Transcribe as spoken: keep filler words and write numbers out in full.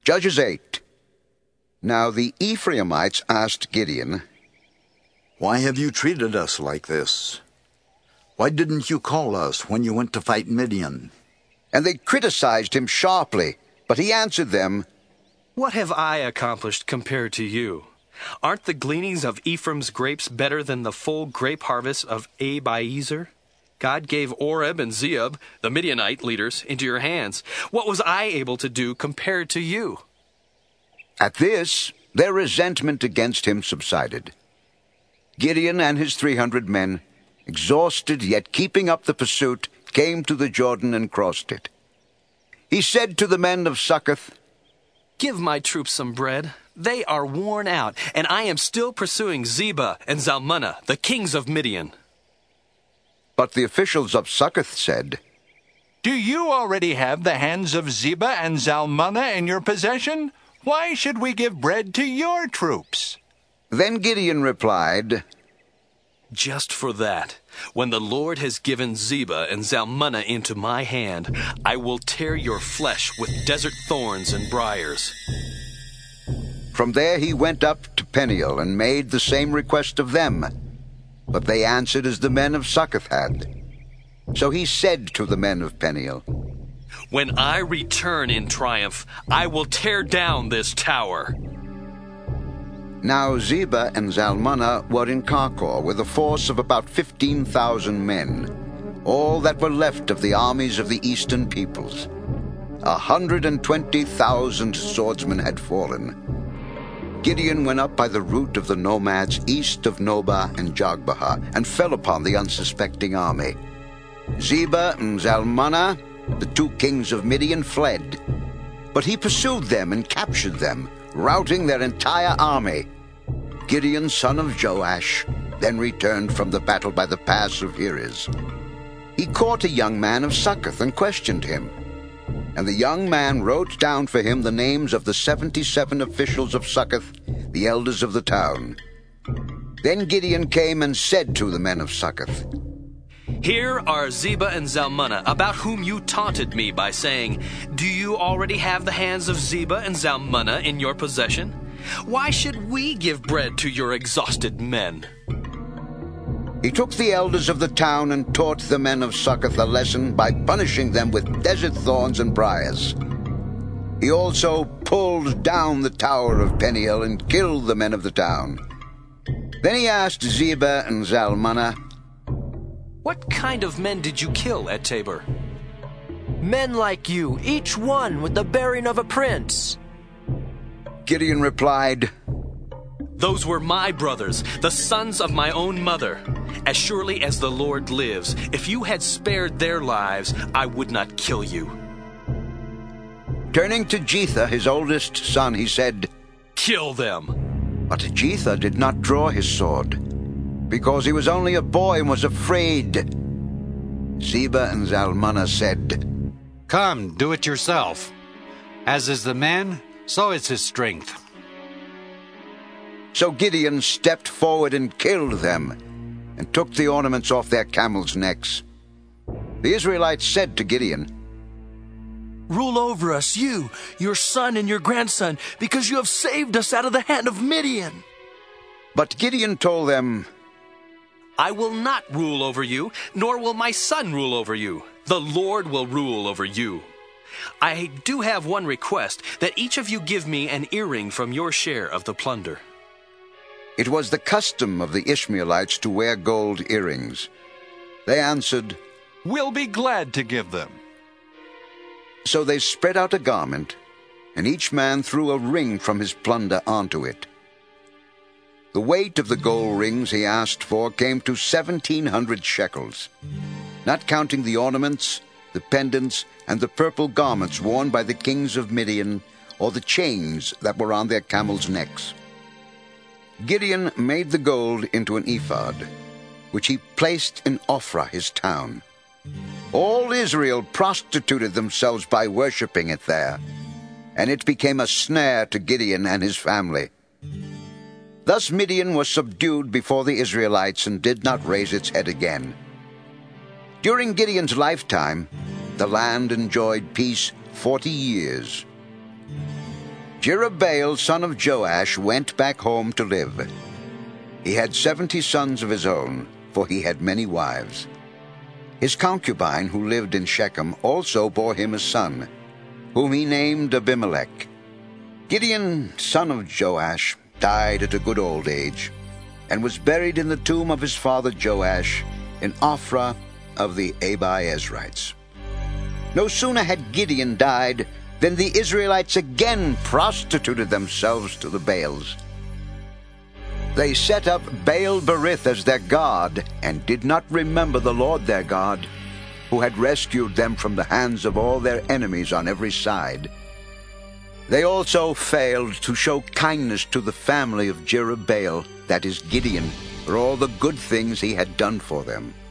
Judges eight. Now the Ephraimites asked Gideon, "Why have you treated us like this? Why didn't you call us when you went to fight Midian?" And they criticized him sharply, but he answered them, "What have I accomplished compared to you? Aren't the gleanings of Ephraim's grapes better than the full grape harvest of Abiezer? God gave Oreb and Zeeb, the Midianite leaders, into your hands. What was I able to do compared to you?" At this, their resentment against him subsided. Gideon and his three hundred men, exhausted yet keeping up the pursuit, came to the Jordan and crossed it. He said to the men of Succoth, "Give my troops some bread. They are worn out, and I am still pursuing Zebah and Zalmunna, the kings of Midian." But the officials of Succoth said, "Do you already have the hands of Zebah and Zalmunna in your possession? Why should we give bread to your troops?" Then Gideon replied, "Just for that, when the Lord has given Zebah and Zalmunna into my hand, I will tear your flesh with desert thorns and briars." From there he went up to Peniel and made the same request of them. But they answered as the men of Succoth had. So he said to the men of Peniel, "When I return in triumph, I will tear down this tower." Now Zebah and Zalmunna were in Karkor with a force of about fifteen thousand men, all that were left of the armies of the eastern peoples. A hundred and twenty thousand swordsmen had fallen. Gideon went up by the route of the nomads east of Nobah and Jogbehah and fell upon the unsuspecting army. Zebah and Zalmunna, the two kings of Midian, fled. But he pursued them and captured them, routing their entire army. Gideon, son of Joash, then returned from the battle by the pass of Heres. He caught a young man of Succoth and questioned him. And the young man wrote down for him the names of the seventy-seven officials of Succoth, the elders of the town. Then Gideon came and said to the men of Succoth, "Here are Zebah and Zalmunna, about whom you taunted me by saying, 'Do you already have the hands of Zebah and Zalmunna in your possession? Why should we give bread to your exhausted men?'" He took the elders of the town and taught the men of Succoth a lesson by punishing them with desert thorns and briars. He also pulled down the tower of Peniel and killed the men of the town. Then he asked Zebah and Zalmunna, "What kind of men did you kill at Tabor?" "Men like you, each one with the bearing of a prince." Gideon replied, "Those were my brothers, the sons of my own mother. As surely as the Lord lives, if you had spared their lives, I would not kill you." Turning to Jether, his oldest son, he said, "Kill them." But Jether did not draw his sword, because he was only a boy and was afraid. Zebah and Zalmunna said, "Come, do it yourself. As is the man, so is his strength." So Gideon stepped forward and killed them, and took the ornaments off their camels' necks. The Israelites said to Gideon, "Rule over us, you, your son and your grandson, because you have saved us out of the hand of Midian." But Gideon told them, "I will not rule over you, nor will my son rule over you. The Lord will rule over you. I do have one request, that each of you give me an earring from your share of the plunder." It was the custom of the Ishmaelites to wear gold earrings. They answered, "We'll be glad to give them." So they spread out a garment, and each man threw a ring from his plunder onto it. The weight of the gold rings he asked for came to seventeen hundred shekels, not counting the ornaments, the pendants, and the purple garments worn by the kings of Midian, or the chains that were on their camels' necks. Gideon made the gold into an ephod, which he placed in Ophrah, his town. All Israel prostituted themselves by worshipping it there, and it became a snare to Gideon and his family. Thus Midian was subdued before the Israelites and did not raise its head again. During Gideon's lifetime, the land enjoyed peace forty years. Jerubbaal, son of Joash, went back home to live. He had seventy sons of his own, for he had many wives. His concubine, who lived in Shechem, also bore him a son, whom he named Abimelech. Gideon, son of Joash, died at a good old age, and was buried in the tomb of his father Joash in Ophrah of the Abiezrites. No sooner had Gideon died than the Israelites again prostituted themselves to the Baals. They set up Baal-berith as their god, and did not remember the Lord their God, who had rescued them from the hands of all their enemies on every side. They also failed to show kindness to the family of Jerubbaal, that is Gideon, for all the good things he had done for them.